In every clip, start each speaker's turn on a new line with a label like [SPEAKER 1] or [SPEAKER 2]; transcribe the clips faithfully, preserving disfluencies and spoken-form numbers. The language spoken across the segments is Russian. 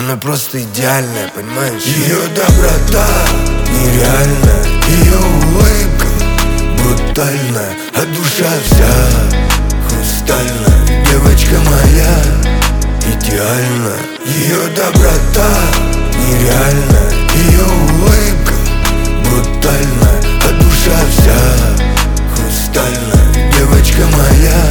[SPEAKER 1] она просто идеальная, понимаешь? Ее доброта нереальная, ее улыбка брутальная, а душа вся хрустальная. Девочка моя идеальная, ее доброта нереальная, ее улыбка брутальная, а душа вся хрустальная. Девочка моя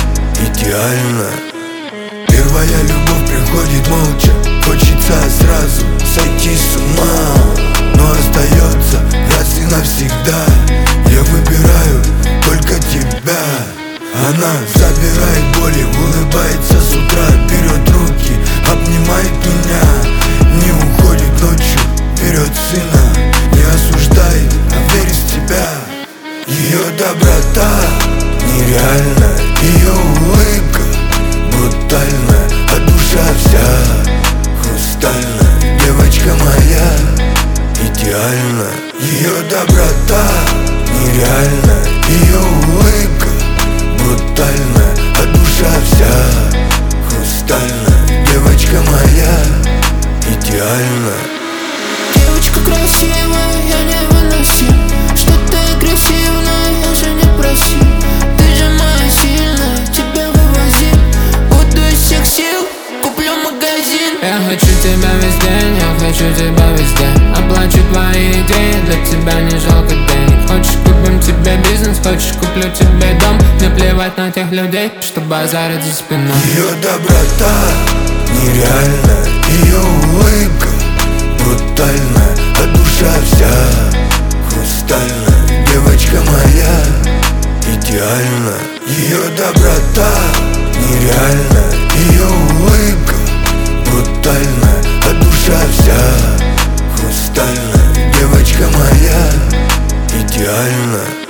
[SPEAKER 1] идеальная. Первая любовь приходит молча, хочется сразу сойти с ума, но остается раз и навсегда. Я выбираю только тебя. Она забирает боли, улыбается с утра, берет руки, обнимает меня, не уходит ночью, берет сына, не осуждает, а верит в тебя. Ее доброта нереальная, ее улыбка брутальная, а душа вся хрустальная. Девочка моя идеальная, ее доброта нереальная, ее улыбка брутальная, а душа вся хрустальная. Девочка моя идеальная.
[SPEAKER 2] Девочка красивая, я не выносим, что ты агрессивная, я же не просил. Ты же моя сильная, тебя вывозим, буду из всех сил, куплю магазин.
[SPEAKER 3] Я хочу тебя весь день, я хочу тебя везде. Оплачу твои идеи, для тебя не жалко денег. Хочешь, купим тебе бизнес, хочешь, куплю тебе дом. Мне плевать на тех людей, что базарят за спиной.
[SPEAKER 1] Ее доброта нереальная, ее улыбка брутальная, а душа вся хрустальная. Девочка моя идеальная, ее доброта нереальная, ее улыбка брутальная, а душа вся хрустальная. Девочка моя идеальная.